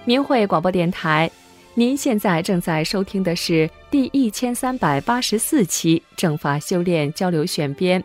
明慧广播电台，您现在正在收听的是第1384期正法修炼交流选编。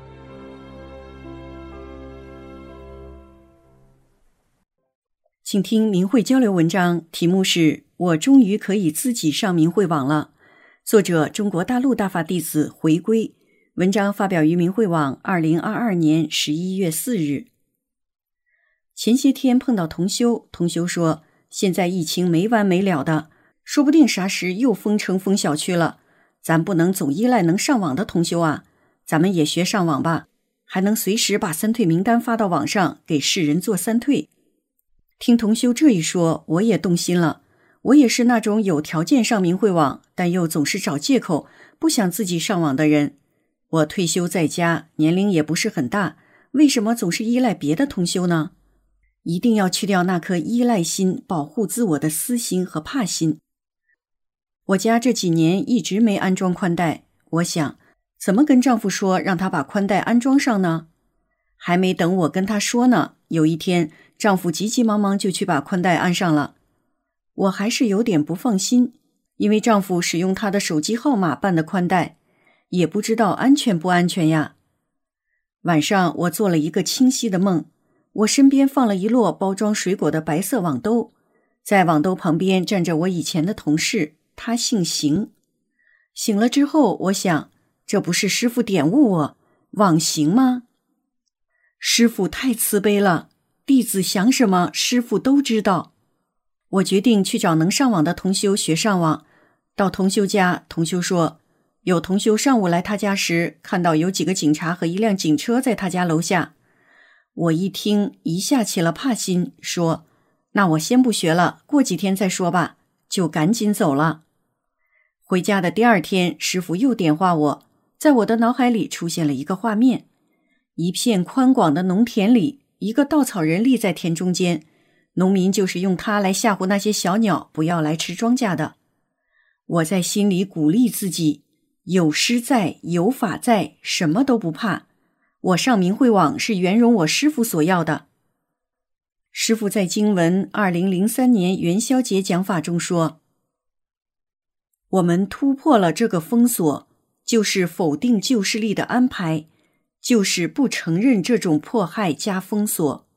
请听明慧交流文章，题目是我终于可以自己上明慧网了，作者中国大陆大法弟子回归，文章发表于明慧网2022年11月4日。前些天碰到同修说，现在疫情没完没了的，说不定啥时又封城封小区了，咱不能总依赖能上网的同修啊，咱们也学上网吧，还能随时把三退名单发到网上，给世人做三退。听同修这一说，我也动心了。我也是那种有条件上明慧网，但又总是找借口不想自己上网的人。我退休在家，年龄也不是很大，为什么总是依赖别的同修呢？一定要去掉那颗依赖心，保护自我的私心和怕心。我家这几年一直没安装宽带，我想怎么跟丈夫说让他把宽带安装上呢？还没等我跟他说呢，有一天丈夫急急忙忙就去把宽带安上了。我还是有点不放心，因为丈夫使用他的手机号码办的宽带，也不知道安全不安全呀。晚上我做了一个清晰的梦，我身边放了一摞包装水果的白色网兜，在网兜旁边站着我以前的同事，他姓邢。醒了之后，我想，这不是师父点悟我网行吗？师父太慈悲了，弟子想什么师父都知道。我决定去找能上网的同修学上网。到同修家，同修说，有同修上午来他家时，看到有几个警察和一辆警车在他家楼下。我一听，一下起了怕心，说，那我先不学了，过几天再说吧，就赶紧走了。回家的第二天，师父又点化我，在我的脑海里出现了一个画面，一片宽广的农田里，一个稻草人立在田中间，农民就是用它来吓唬那些小鸟，不要来吃庄稼的。我在心里鼓励自己，有师在，有法在，什么都不怕。我上明慧网是圆融我师父所要的。师父在经文2003年元宵节讲法中说，我们突破了这个封锁，就是否定旧势力的安排，就是不承认这种迫害加封锁。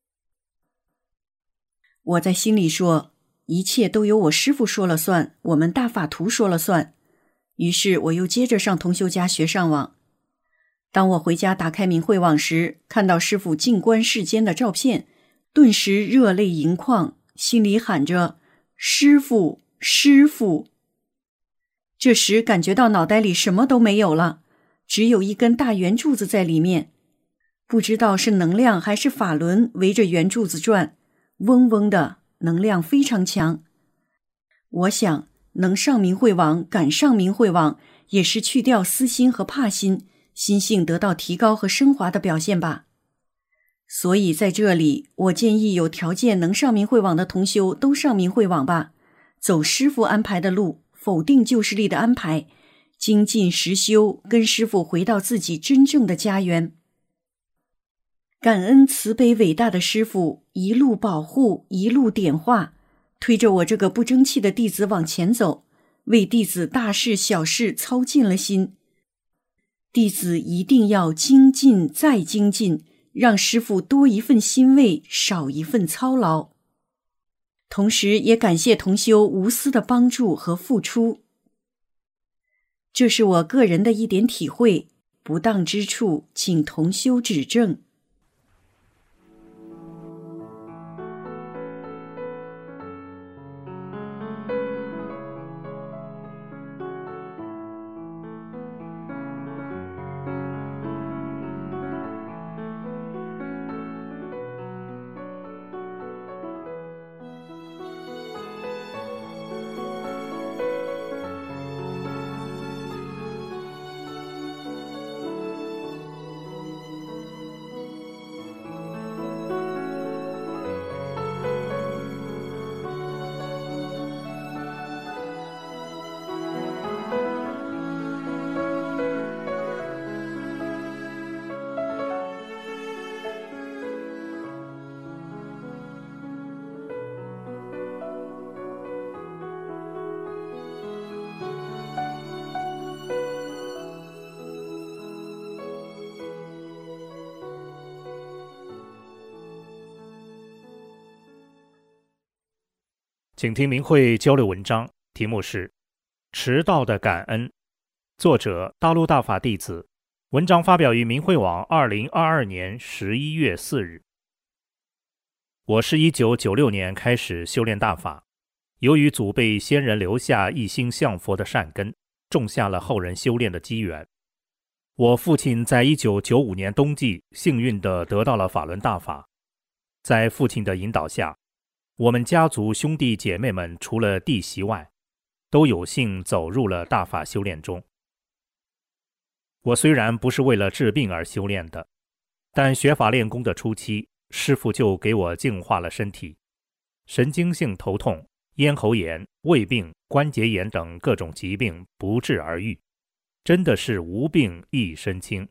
我在心里说，一切都由我师父说了算，我们大法图说了算。于是我又接着上同修家学上网。当我回家打开明慧网时，看到师父静观世间的照片，顿时热泪盈眶，心里喊着师父师父。这时感觉到脑袋里什么都没有了，只有一根大圆柱子在里面，不知道是能量还是法轮围着圆柱子转，嗡嗡的，能量非常强。我想能上明慧网，赶上明慧网，也是去掉私心和怕心，心性得到提高和升华的表现吧。所以在这里，我建议有条件能上明慧网的同修都上明慧网吧，走师父安排的路，否定旧势力的安排，精进实修，跟师父回到自己真正的家园。感恩慈悲伟大的师父一路保护，一路点化，推着我这个不争气的弟子往前走，为弟子大事小事操尽了心。弟子一定要精进再精进，让师父多一份欣慰，少一份操劳。同时也感谢同修无私的帮助和付出。这是我个人的一点体会，不当之处请同修指正。 请听明慧交流文章，题目是《迟到的感恩》，作者大陆大法弟子，文章发表于明慧网2022年11月4日。我是1996年开始修炼大法，由于祖辈先人留下一心向佛的善根，种下了后人修炼的机缘。我父亲在1995年冬季幸运地得到了法轮大法，在父亲的引导下，我们家族兄弟姐妹们除了弟媳外，都有幸走入了大法修炼中。我虽然不是为了治病而修炼的，但学法练功的初期，师父就给我净化了身体，神经性头痛、咽喉炎、胃病、关节炎等各种疾病不治而愈，真的是无病一身轻。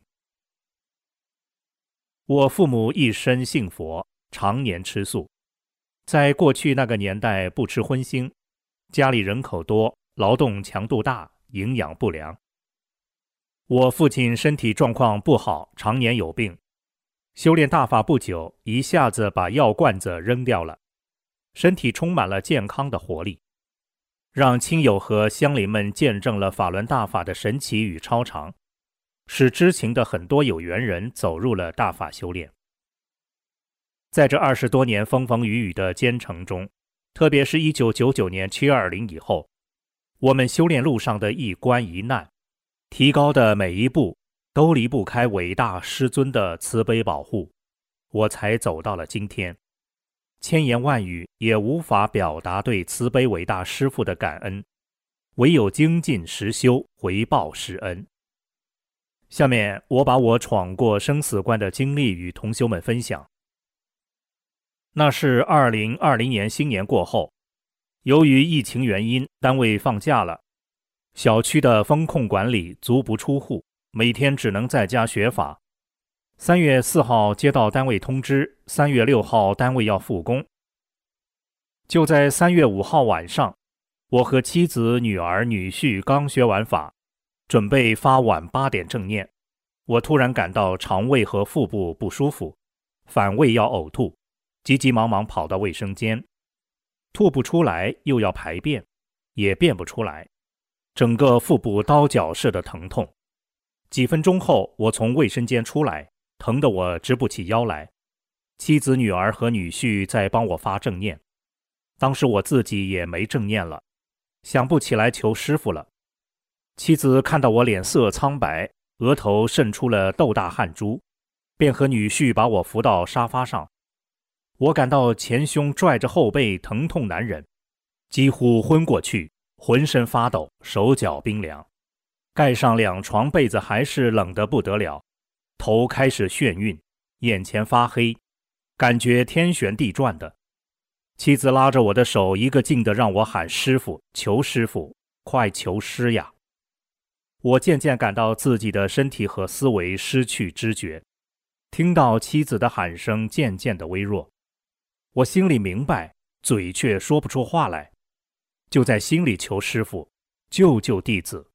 我父母一生信佛，常年吃素。在过去那个年代不吃荤腥，家里人口多，劳动强度大，营养不良。我父亲身体状况不好，常年有病。修炼大法不久，一下子把药罐子扔掉了，身体充满了健康的活力，让亲友和乡邻们见证了法轮大法的神奇与超常，使知情的很多有缘人走入了大法修炼。在这20多年风风雨雨的兼程中，特别是1999年720以后，我们修炼路上的一关一难，提高的每一步都离不开伟大师尊的慈悲保护，我才走到了今天。千言万语也无法表达对慈悲伟大师父的感恩，唯有精进实修，回报师恩。下面我把我闯过生死关的经历与同修们分享。那是2020年新年过后，由于疫情原因，单位放假了，小区的风控管理足不出户，每天只能在家学法。3月4号接到单位通知，3月6号单位要复工。就在3月5号晚上，我和妻子、女儿、女婿刚学完法，准备发晚8点正念，我突然感到肠胃和腹部不舒服，反胃要呕吐，急急忙忙跑到卫生间，吐不出来又要排便，也便不出来，整个腹部刀绞似的疼痛。几分钟后，我从卫生间出来，疼得我直不起腰来。妻子、女儿和女婿在帮我发正念，当时我自己也没正念了，想不起来求师父了。妻子看到我脸色苍白，额头渗出了豆大汗珠，便和女婿把我扶到沙发上。我感到前胸拽着后背疼痛难忍，几乎昏过去，浑身发抖，手脚冰凉，盖上2床被子还是冷得不得了，头开始眩晕，眼前发黑，感觉天旋地转的。妻子拉着我的手，一个劲地让我喊师父，求师父，快求师呀！我渐渐感到自己的身体和思维失去知觉，听到妻子的喊声渐渐的微弱，我心里明白，嘴却说不出话来，就在心里求师父救救弟子。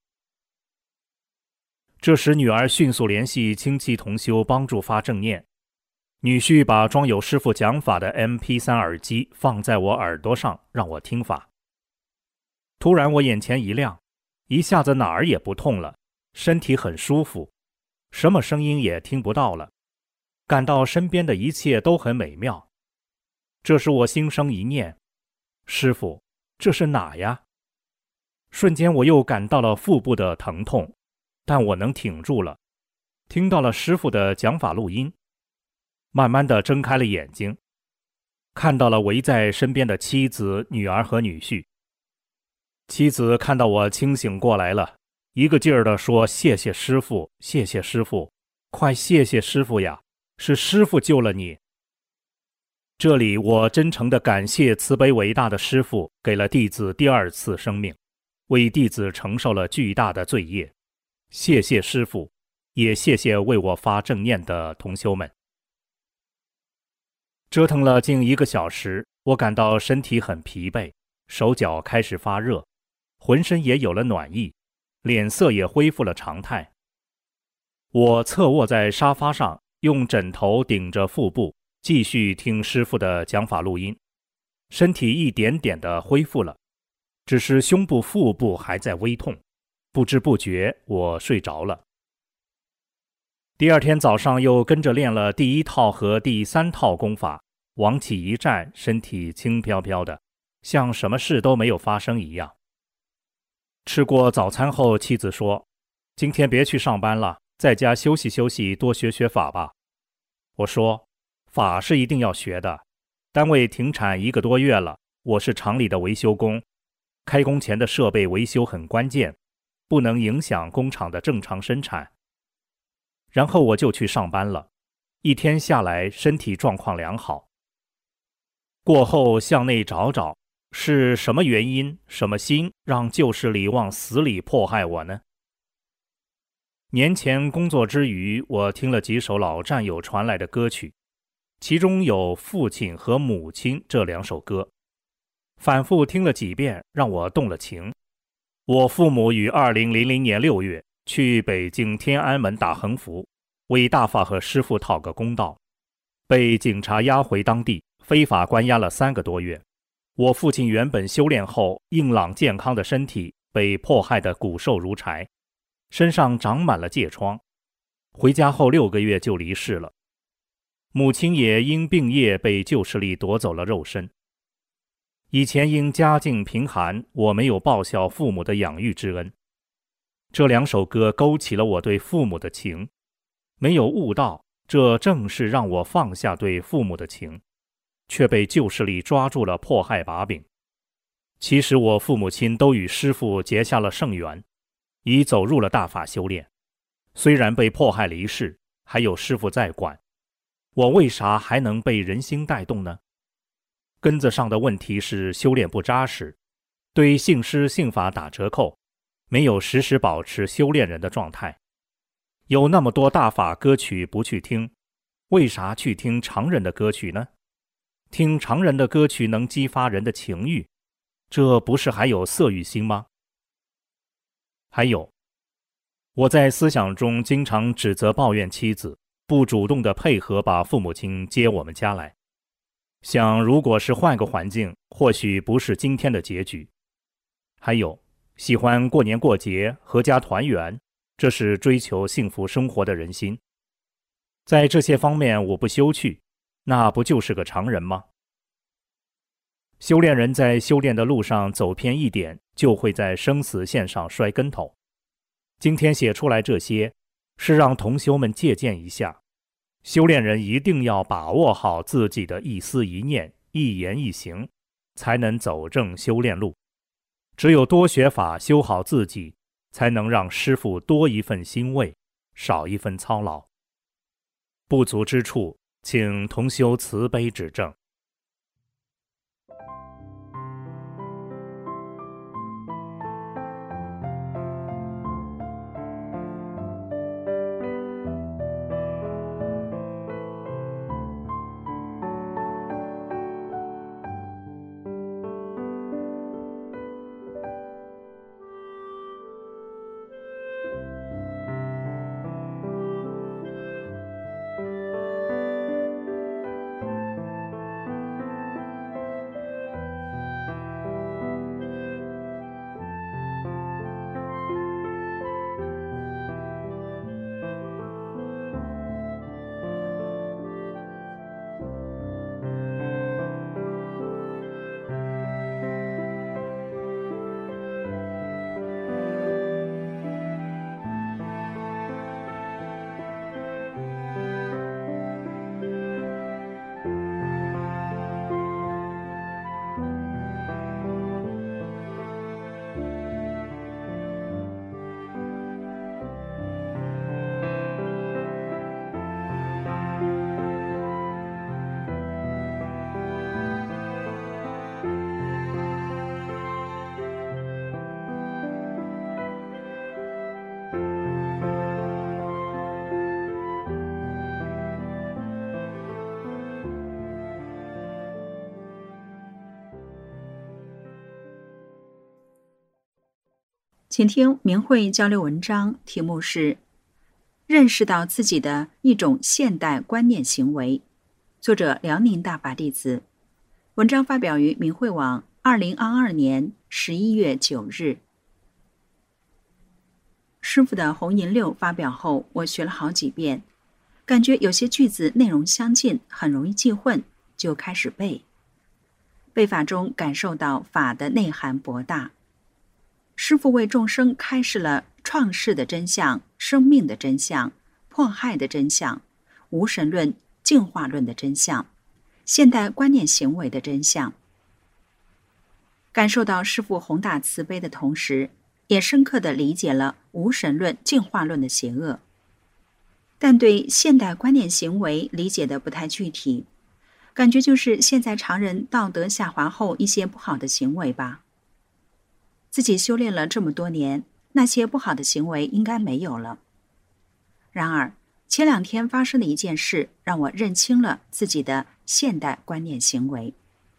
这时女儿迅速联系亲戚同修帮助发正念，女婿把装有师父讲法的 MP3 耳机放在我耳朵上让我听法。突然我眼前一亮，一下子哪儿也不痛了，身体很舒服，什么声音也听不到了，感到身边的一切都很美妙。这时我心生一念，师父，这是哪呀？瞬间我又感到了腹部的疼痛，但我能挺住了，听到了师父的讲法录音，慢慢地睁开了眼睛，看到了围在身边的妻子、女儿和女婿。妻子看到我清醒过来了，一个劲儿地说：谢谢师父，谢谢师父，快谢谢师父呀，是师父救了你。这里我真诚地感谢慈悲伟大的师父给了弟子第2次生命，为弟子承受了巨大的罪业。谢谢师父，也谢谢为我发正念的同修们。折腾了近1个小时，我感到身体很疲惫，手脚开始发热，浑身也有了暖意，脸色也恢复了常态。我侧卧在沙发上，用枕头顶着腹部，继续听师父的讲法录音。 身体一点点地恢复了，只是胸部、腹部还在微痛，不知不觉我睡着了。第二天早上又跟着练了第1套和第3套功法，往起一站，身体轻飘飘的，像什么事都没有发生一样。吃过早餐后，妻子说：“今天别去上班了，在家休息休息，多学学法吧。”我说：“法是一定要学的，单位停产1个多月了，我是厂里的维修工，开工前的设备维修很关键，不能影响工厂的正常生产。”然后我就去上班了，一天下来身体状况良好。过后向内找找，是什么原因、什么心让旧势力往死里迫害我呢？年前工作之余，我听了几首老战友传来的歌曲，其中有《父亲和母亲》这2首歌，反复听了几遍，让我动了情。我父母于2000年6月去北京天安门打横幅，为大法和师父讨个公道，被警察押回当地，非法关押了3个多月。我父亲原本修炼后硬朗健康的身体被迫害得骨瘦如柴，身上长满了疥疮，回家后6个月就离世了。母亲也因病业被旧势力夺走了肉身。以前因家境贫寒，我没有报效父母的养育之恩。这2首歌勾起了我对父母的情，没有悟到，这正是让我放下对父母的情，却被旧势力抓住了迫害把柄。其实我父母亲都与师父结下了圣缘，已走入了大法修炼，虽然被迫害离世，还有师父在管，我为啥还能被人心带动呢？根子上的问题是修炼不扎实，对信师信法打折扣，没有时时保持修炼人的状态。有那么多大法歌曲不去听，为啥去听常人的歌曲呢？听常人的歌曲能激发人的情欲，这不是还有色欲心吗？还有，我在思想中经常指责抱怨妻子不主动地配合把父母亲接我们家来，想如果是换个环境，或许不是今天的结局。还有，喜欢过年过节阖家团圆，这是追求幸福生活的人心。在这些方面我不修去，那不就是个常人吗？修炼人在修炼的路上走偏一点，就会在生死线上摔跟头。今天写出来这些，是让同修们借鉴一下，修炼人一定要把握好自己的一思一念、一言一行，才能走正修炼路。只有多学法，修好自己，才能让师父多一份欣慰，少一份操劳。不足之处，请同修慈悲指正。 请听明慧交流文章，题目是认识到自己的一种现代观念行为，作者辽宁大法弟子。 文章发表于明慧网2022年11月9日。师傅的红银六发表后，我学了好几遍，感觉有些句子内容相近，很容易记混，就开始背。背法中感受到法的内涵博大。师父为众生开示了创世的真相、生命的真相、迫害的真相、无神论、进化论的真相、现代观念行为的真相。感受到师父宏大慈悲的同时，也深刻地理解了无神论、进化论的邪恶，但对现代观念行为理解得不太具体，感觉就是现在常人道德下滑后一些不好的行为吧。自己修炼了这么多年，那些不好的行为应该没有了。然而，前2天发生的一件事让我认清了自己的现代观念行为。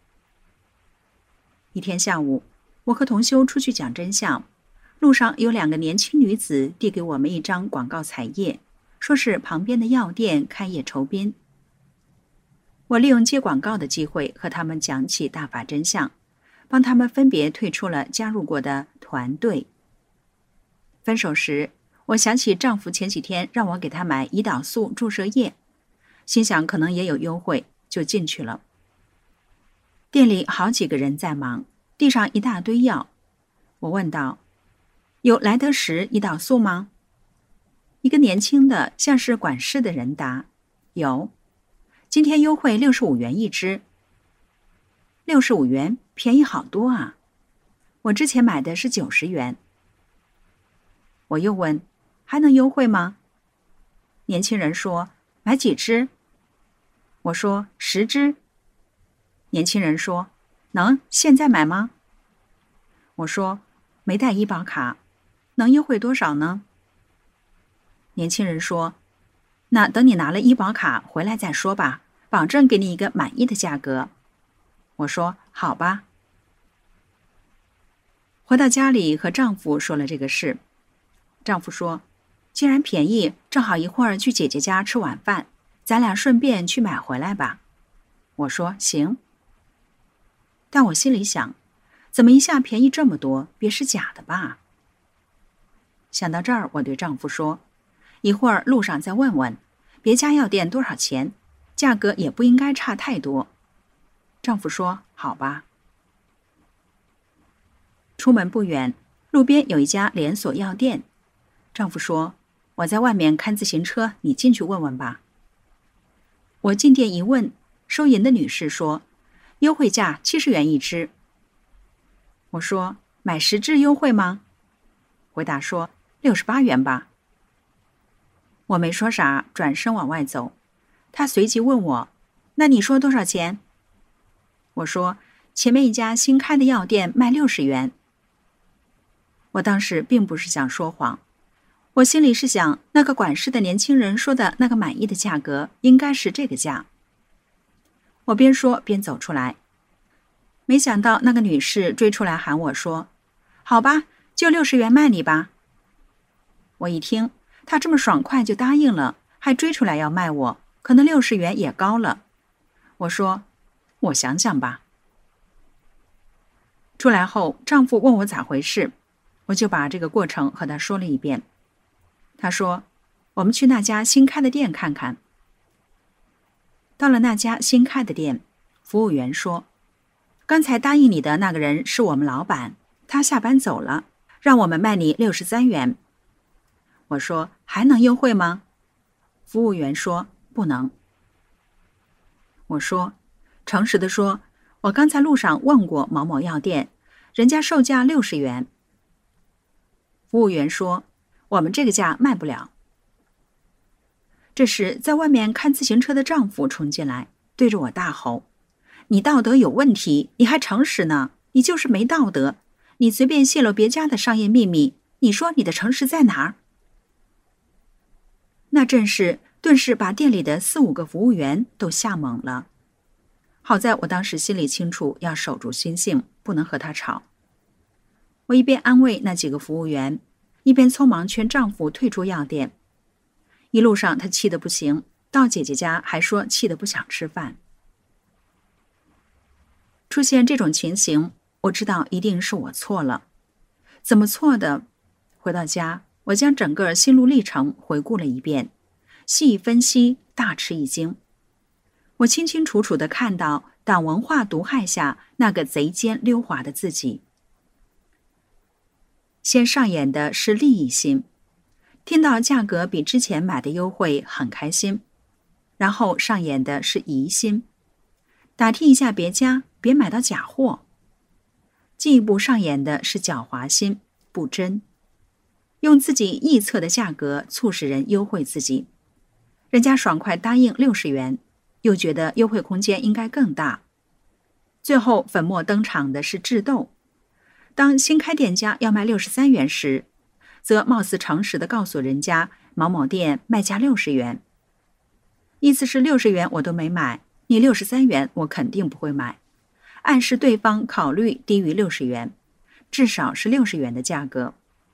一天下午，我和同修出去讲真相，路上有2个年轻女子递给我们一张广告彩页，说是旁边的药店开业酬宾。我利用接广告的机会和他们讲起大法真相，帮他们分别退出了加入过的团队。分手时，我想起丈夫前几天让我给他买胰岛素注射液，心想可能也有优惠，就进去了。店里好几个人在忙，地上一大堆药。我问道：“有莱德石胰岛素吗？”一个年轻的像是管事的人答：“有，今天优惠65元一支。”65元，便宜好多啊！我之前买的是90元。我又问：“还能优惠吗？”年轻人说：“买几支？”我说：“10支。”年轻人说：“能现在买吗？”我说：“没带医保卡，能优惠多少呢？”年轻人说：“那等你拿了医保卡回来再说吧，保证给你一个满意的价格。”我说：“好吧。”回到家里和丈夫说了这个事。丈夫说：“既然便宜，正好一会儿去姐姐家吃晚饭，咱俩顺便去买回来吧。”我说：“行。”但我心里想，怎么一下便宜这么多，别是假的吧？想到这儿，我对丈夫说：“一会儿路上再问问，别家药店多少钱，价格也不应该差太多。”丈夫说：“好吧。”出门不远，路边有一家连锁药店。丈夫说：“我在外面看自行车，你进去问问吧。”我进店一问，收银的女士说：“优惠价70元一支。”我说：“买10支优惠吗？”回答说：“68元吧。”我没说啥，转身往外走。他随即问我：“那你说多少钱？”我说：“前面一家新开的药店卖60元。”我当时并不是想说谎，我心里是想，那个管事的年轻人说的那个满意的价格应该是这个价。我边说边走出来，没想到那个女士追出来喊我说：“好吧，就60元卖你吧。”我一听，她这么爽快就答应了，还追出来要卖我，可能60元也高了。我说：“我想想吧。”出来后，丈夫问我咋回事，我就把这个过程和他说了一遍。他说：“我们去那家新开的店看看。”到了那家新开的店，服务员说：“刚才答应你的那个人是我们老板，他下班走了，让我们卖你63元。”我说：“还能优惠吗？”服务员说：“不能。”我说：“诚实的说，我刚才路上问过某某药店，人家售价60元。”服务员说：“我们这个价卖不了。”这时，在外面看自行车的丈夫冲进来，对着我大吼：“你道德有问题，你还诚实呢？你就是没道德！你随便泄露别家的商业秘密，你说你的诚实在哪儿？”那阵势顿时把店里的4、5个服务员都吓懵了。好在我当时心里清楚，要守住心性，不能和他吵。我一边安慰那几个服务员，一边匆忙劝丈夫退出药店。一路上他气得不行，到姐姐家还说气得不想吃饭。 出现这种情形，我知道一定是我错了。怎么错的？回到家，我将整个心路历程回顾了一遍，细一分析，大吃一惊。我清清楚楚地看到党文化毒害下那个贼奸溜滑的自己。先上演的是利益心，听到价格比之前买的优惠很开心，然后上演的是疑心，打听一下别家，别买到假货。进一步上演的是狡猾心，不真，用自己臆测的价格促使人优惠自己，人家爽快答应60元，又觉得优惠空间应该更大。最后粉墨登场的是智斗，当新开店家要卖63元时，则貌似诚实地告诉人家某某店卖价60元，意思是60元我都没买，你63元我肯定不会买，暗示对方考虑低于60元，至少是60元的价格。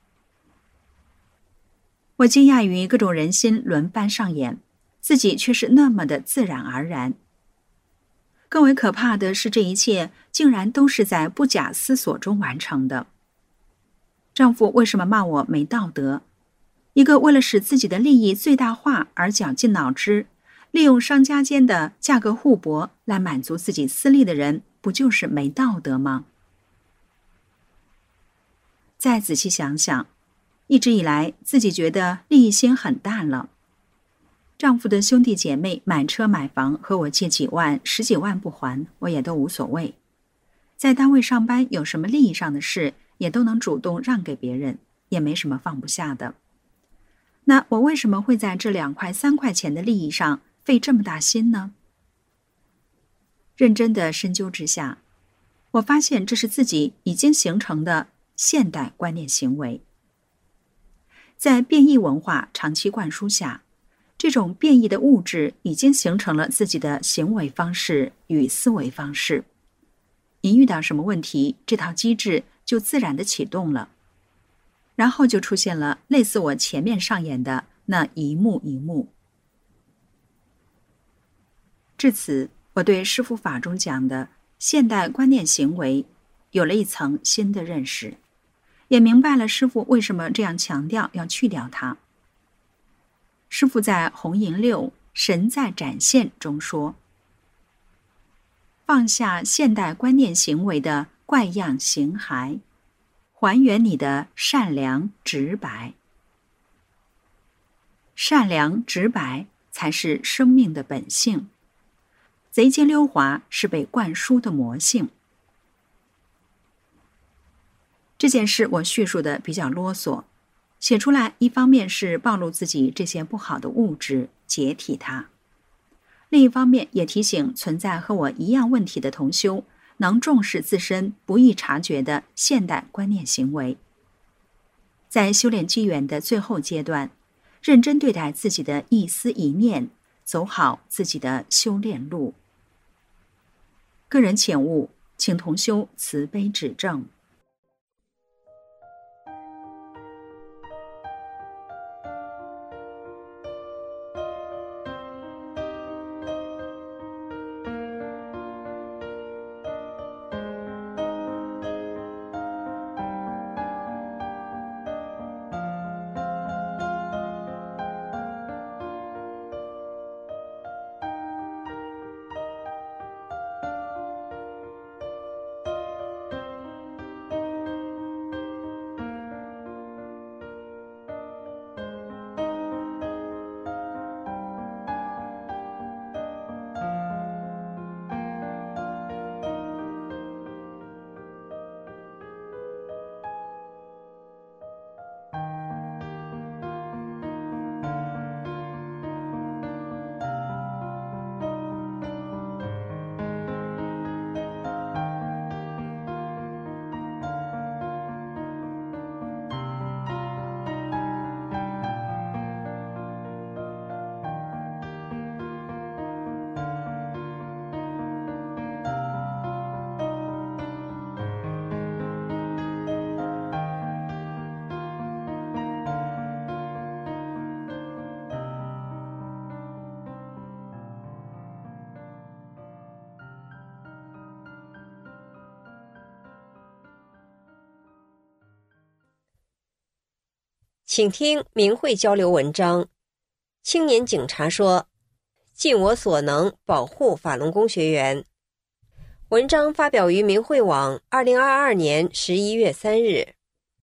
我惊讶于各种人心轮番上演，自己却是那么的自然而然。更为可怕的是，这一切竟然都是在不假思索中完成的。丈夫为什么骂我没道德？一个为了使自己的利益最大化而绞尽脑汁，利用商家间的价格互搏来满足自己私利的人，不就是没道德吗？再仔细想想，一直以来自己觉得利益心很淡了。丈夫的兄弟姐妹买车买房和我借几万、10几万不还，我也都无所谓。在单位上班有什么利益上的事，也都能主动让给别人，也没什么放不下的。那我为什么会在这2块3块钱的利益上费这么大心呢？认真的深究之下，我发现这是自己已经形成的现代观念行为。在变异文化长期灌输下，这种变异的物质已经形成了自己的行为方式与思维方式。一遇到什么问题，这套机制就自然地启动了，然后就出现了类似我前面上演的那一幕一幕。至此，我对师父法中讲的现代观念行为有了一层新的认识，也明白了师父为什么这样强调要去掉它。师父在《红银六神在展现》中说，放下现代观念行为的怪样形骸，还原你的善良直白。善良直白才是生命的本性，贼奸溜滑是被灌输的魔性。这件事我叙述的比较啰嗦，写出来一方面是暴露自己这些不好的物质，解体它；另一方面也提醒存在和我一样问题的同修，能重视自身不易察觉的现代观念行为，在修炼机缘的最后阶段，认真对待自己的一思一念，走好自己的修炼路。个人浅悟，请同修慈悲指正。 请听明慧交流文章。青年警察说，尽我所能保护法轮功学员。文章发表于明慧网2022年11月3日。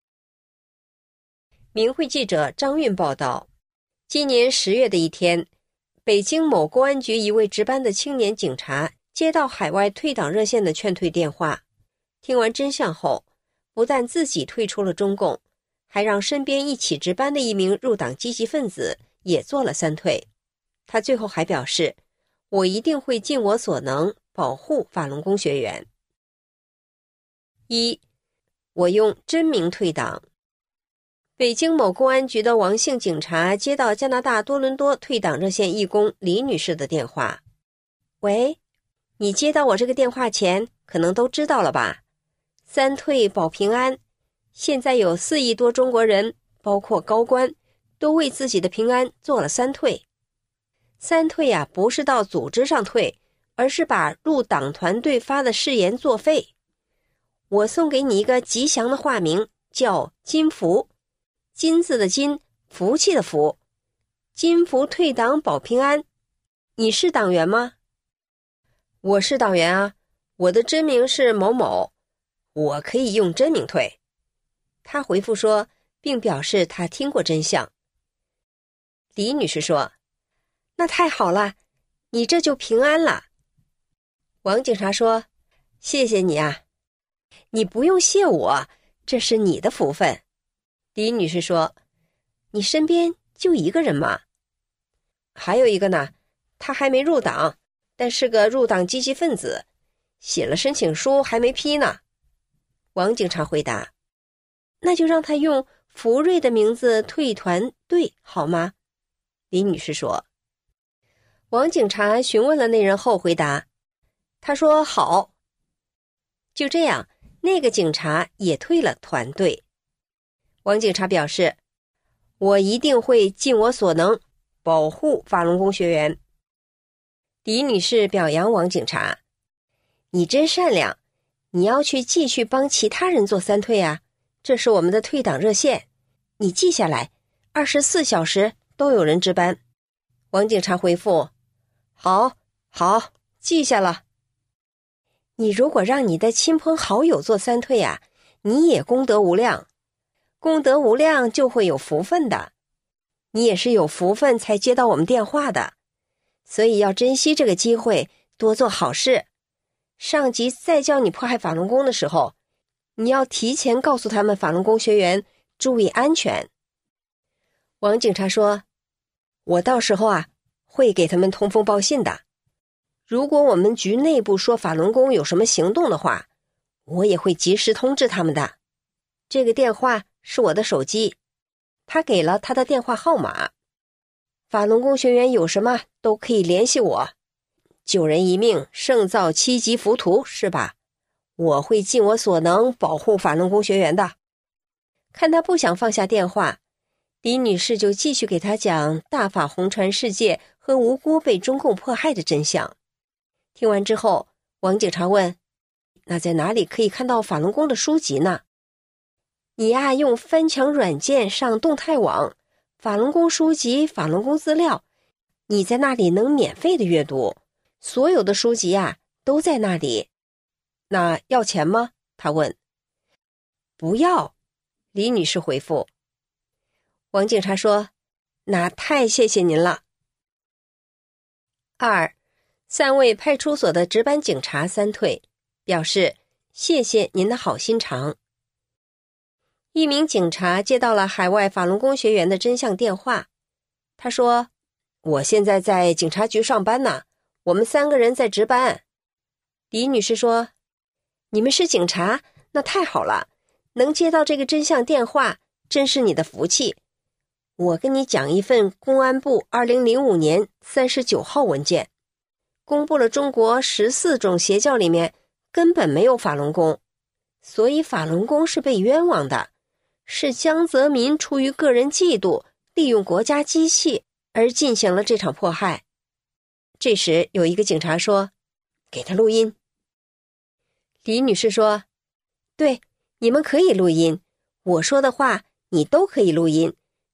明慧记者张韵报道，今年10月的一天，北京某公安局一位值班的青年警察接到海外退党热线的劝退电话，听完真相后，不但自己退出了中共，还让身边一起值班的一名入党积极分子也做了3退。他最后还表示，我一定会尽我所能保护法轮功学员。1. 我用真名退党。北京某公安局的王姓警察接到加拿大多伦多退党热线义工李女士的电话。喂，你接到我这个电话前，可能都知道了吧？3退保平安，现在有4亿多中国人，包括高官，都为自己的平安做了3退。3退啊，不是到组织上退，而是把入党团队发的誓言作废。我送给你一个吉祥的化名，叫金福。金字的金，福气的福。金福退党保平安。你是党员吗？我是党员啊，我的真名是某某，我可以用真名退。他回复说，并表示他听过真相。李女士说，那太好了，你这就平安了。王警察说，谢谢你啊。你不用谢我，这是你的福分。李女士说，你身边就一个人吗？还有一个呢，他还没入党，但是个入党积极分子，写了申请书还没批呢。王警察回答，那就让他用福瑞的名字退团队好吗？李女士说。王警察询问了那人后回答，他说好。就这样，那个警察也退了团队。王警察表示，我一定会尽我所能保护法轮功学员。李女士表扬王警察，你真善良，你要去继续帮其他人做3退啊，这是我们的退党热线，你记下来，24小时都有人值班。王警察回复，好，记下了。你如果让你的亲朋好友做3退啊，你也功德无量，功德无量就会有福分的。你也是有福分才接到我们电话的，所以要珍惜这个机会，多做好事。上级再叫你迫害法轮功的时候，你要提前告诉他们法轮功学员注意安全。王警察说，我到时候啊，会给他们通风报信的。如果我们局内部说法轮功有什么行动的话，我也会及时通知他们的。这个电话是我的手机，他给了他的电话号码。法轮功学员有什么都可以联系我。救人一命胜造7级浮屠，是吧？我会尽我所能保护法轮功学员的。看他不想放下电话，李女士就继续给他讲大法红传世界和无辜被中共迫害的真相。听完之后，王警察问，那在哪里可以看到法轮功的书籍呢？你呀，用翻墙软件上动态网，法轮功书籍、法轮功资料，你在那里能免费的阅读，所有的书籍呀都在那里。那要钱吗？他问。不要，李女士回复。王警察说，那太谢谢您了。2. 3位派出所的值班警察3退，表示谢谢您的好心肠。一名警察接到了海外法轮功学员的真相电话，他说，我现在在警察局上班呢，我们3个人在值班。李女士说，你们是警察，那太好了，能接到这个真相电话，真是你的福气。我跟你讲一份公安部2005年39号文件，公布了中国14种邪教里面根本没有法轮功，所以法轮功是被冤枉的，是江泽民出于个人嫉妒，利用国家机器而进行了这场迫害。这时有一个警察说，给他录音。李女士说，对，你们可以录音，我说的话你都可以录音，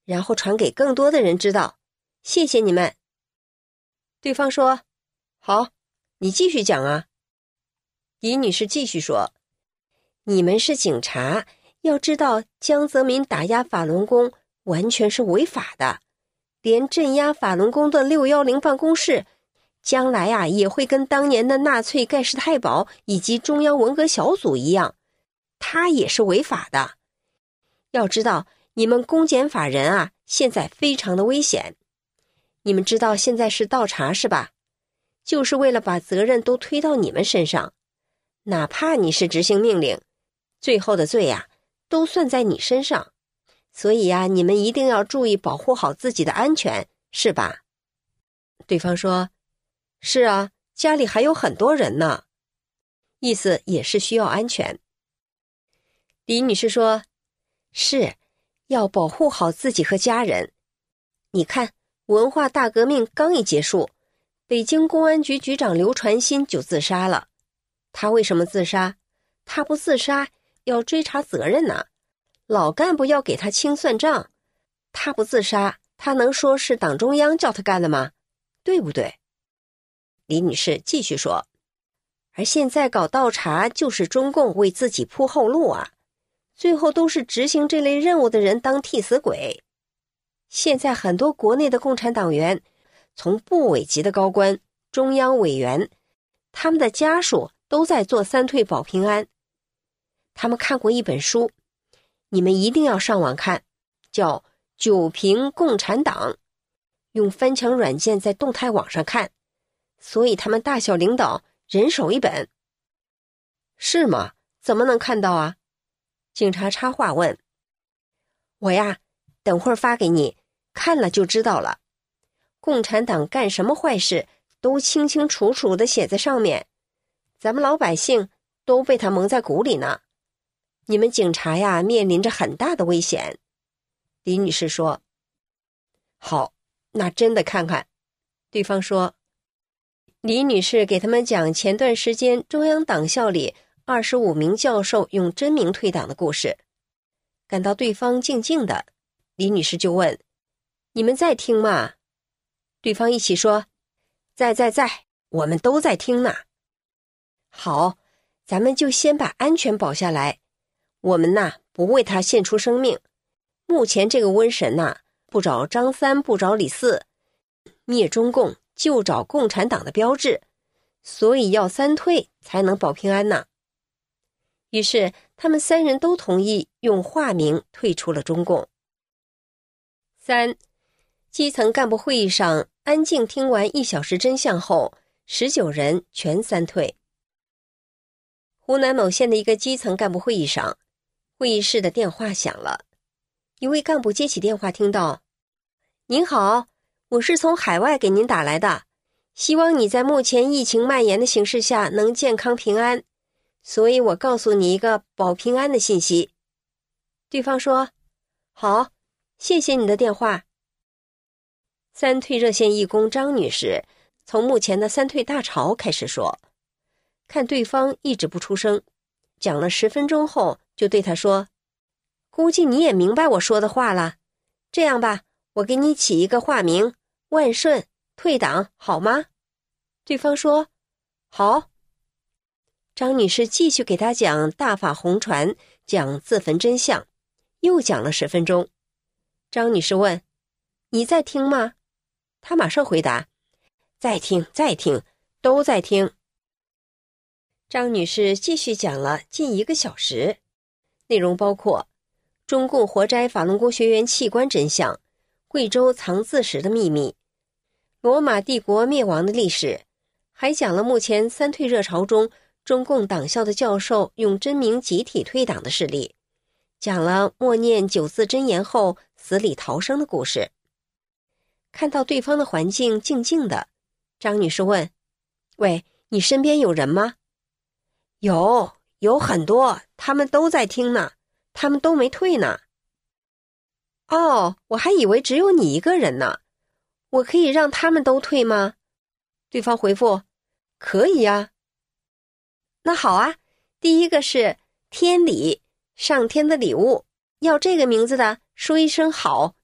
然后传给更多的人知道。谢谢你们。对方说，好，你继续讲啊。李女士继续说，你们是警察，要知道江泽民打压法轮功完全是违法的，连镇压法轮功的610办公室将来啊也会跟当年的纳粹盖世太保以及中央文革小组一样，它也是违法的。要知道你们公检法人啊现在非常的危险。你们知道现在是倒查是吧？就是为了把责任都推到你们身上，哪怕你是执行命令，最后的罪啊都算在你身上。所以啊，你们一定要注意保护好自己的安全，是吧？对方说，是啊，家里还有很多人呢。意思也是需要安全。李女士说，是，要保护好自己和家人。你看，文化大革命刚一结束，北京公安局局长刘传新就自杀了。他为什么自杀？他不自杀，要追查责任呢。老干部要给他清算账，他不自杀，他能说是党中央叫他干的吗？对不对？李女士继续说，而现在搞倒查就是中共为自己铺后路啊，最后都是执行这类任务的人当替死鬼。现在很多国内的共产党员，从部委级的高官、中央委员，他们的家属都在做三退保平安。他们看过一本书，你们一定要上网看，叫《九评共产党》，用翻墙软件在动态网上看，所以他们大小领导人手一本。是吗？怎么能看到啊？警察插话问。我呀，等会儿发给你，看了就知道了。共产党干什么坏事都清清楚楚地写在上面，咱们老百姓都被他蒙在鼓里呢。你们警察呀，面临着很大的危险。李女士说。好，那真的看看。对方说。李女士给他们讲前段时间中央党校里25名教授用真名退党的故事。感到对方静静的，李女士就问，你们在听吗？对方一起说，在，我们都在听呢。好，咱们就先把安全保下来。我们呐，不为他献出生命。目前这个瘟神呐，不找张三不找李四，灭中共就找共产党的标志，所以要三退才能保平安呐。于是他们3人都同意用化名退出了中共。3. 基层干部会议上安静听完1小时真相后，19人全三退。湖南某县的一个基层干部会议上，会议室的电话响了。一位干部接起电话，听到，您好，我是从海外给您打来的，希望你在目前疫情蔓延的形势下能健康平安，所以我告诉你一个保平安的信息。对方说，好，谢谢你的电话。三退热线义工张女士从目前的三退大潮开始说，看对方一直不出声，讲了10分钟后就对他说，估计你也明白我说的话了，这样吧，我给你起一个化名，万顺，退党好吗？对方说，好。张女士继续给他讲大法红传，讲自焚真相，又讲了10分钟。张女士问，你在听吗？他马上回答，在听，都在听。张女士继续讲了近1个小时，内容包括中共活摘法轮功学员器官真相，贵州藏字石的秘密，罗马帝国灭亡的历史，还讲了目前三退热潮中中共党校的教授用真名集体退党的事例，讲了默念9字真言后死里逃生的故事。看到对方的环境静静的，张女士问，喂，你身边有人吗？有很多，他们都在听呢，他们都没退呢。哦，我还以为只有你一个人呢，我可以让他们都退吗？对方回复，可以呀。那好啊，第一个是天礼，上天的礼物，要这个名字的说一声好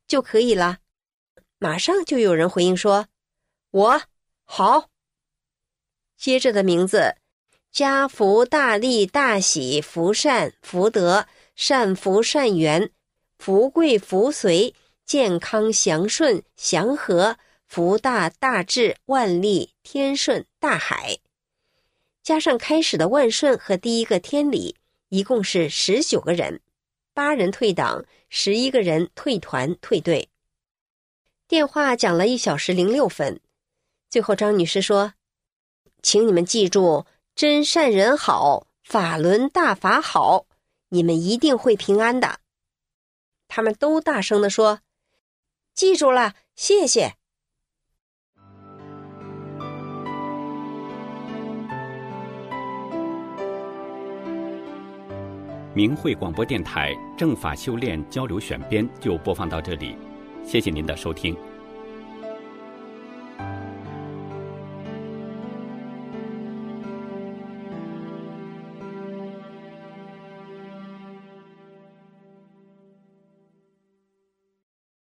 就可以了。马上就有人回应说，我好。接着的名字，家福大利大喜福善福德善福善缘福贵福随健康祥顺祥和福大大智万利天顺大海，加上开始的万顺和第一个天理，一共是19个人，8人退党，11个人退团退队。电话讲了1小时06分，最后张女士说，请你们记住，真善人好，法轮大法好，你们一定会平安的。他们都大声地说，记住了，谢谢。 明慧广播电台正法修炼交流选编就播放到这里，谢谢您的收听。